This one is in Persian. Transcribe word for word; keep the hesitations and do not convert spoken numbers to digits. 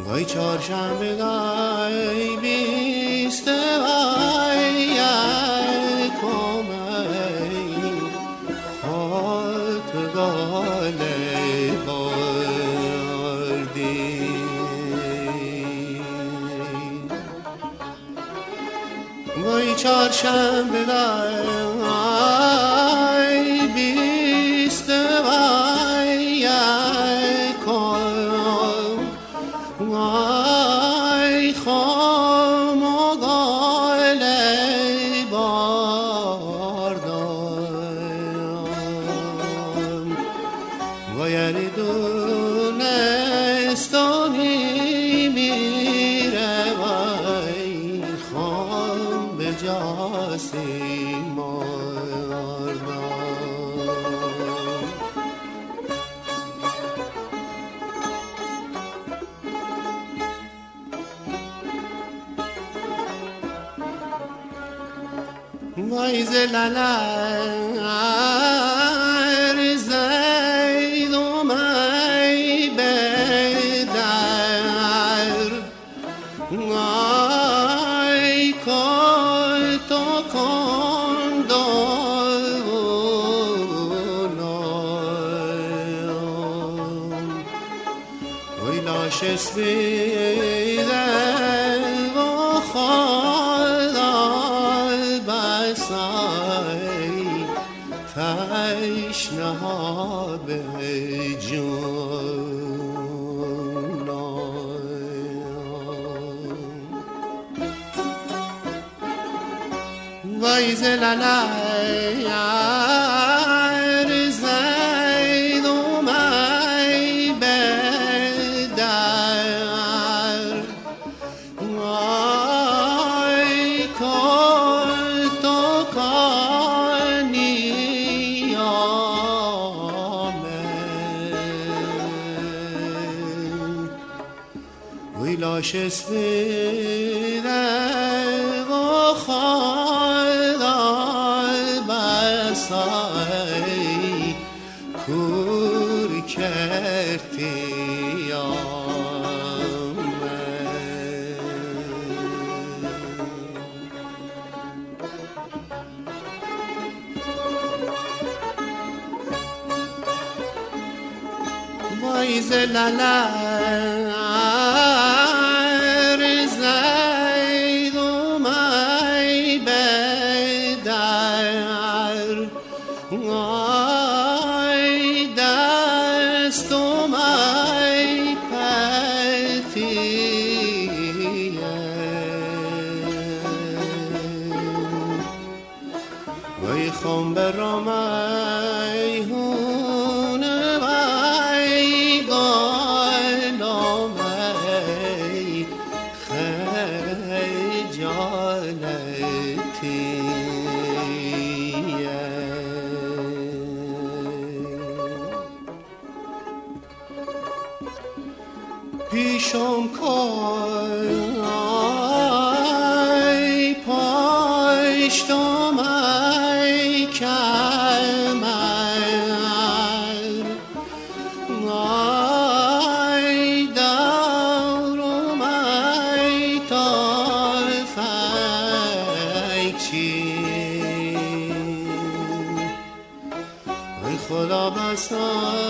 وای چهارشنبه گای بیسته وای یکم ای خاط گاله بردی وای چهارشنبه گای بیسته وای یکم وای خام و گاله باردم وای اری دونستانی میره وای خام به جاسی ماردم وای زلالر زید و می بدر وای کل تو کندونم وای لاش اسبیده و خالای بسای تشنه ها به جونم وای زلالر زید و می بدر وای کل تو کنی آمد وی لاش اسبیده و خالای بسای کور کردی آمد وای زلالر زید و می بدر وای دست و می پتیه وای خم برام ایهونه وای گالام ای خجالتیه پیشم کن ای پشتم ای کمر ای دورم ای تلفیچی ای خدا بسا